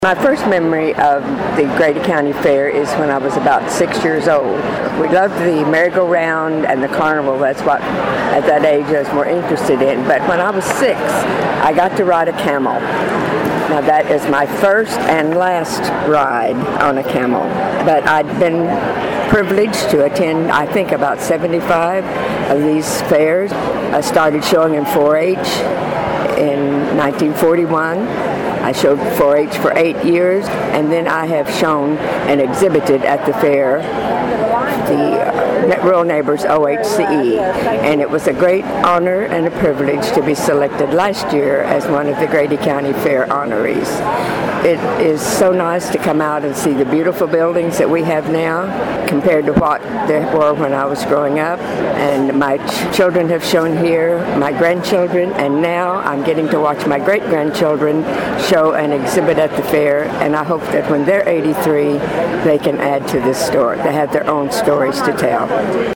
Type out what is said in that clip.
My first memory of the Grady County Fair is when I was about 6 years old. We loved the merry-go-round and the carnival. That's what, at that age, I was more interested in. But when I was 6, I got to ride a camel. Now, that is my first and last ride on a camel. But I'd been privileged to attend, I think, about 75 of these fairs. I started showing in 4-H in 1941. I showed 4-H for 8 years, and then I have shown and exhibited at the fair, the Rural Neighbors OHCE, and it was a great honor and a privilege to be selected last year as one of the Grady County Fair honorees. It is so nice to come out and see the beautiful buildings that we have now compared to what they were when I was growing up, and my children have shown here, my grandchildren, and now I'm getting to watch my great-grandchildren show and exhibit at the fair, and I hope that when they're 83, they can add to this story. They have their own stories to tell.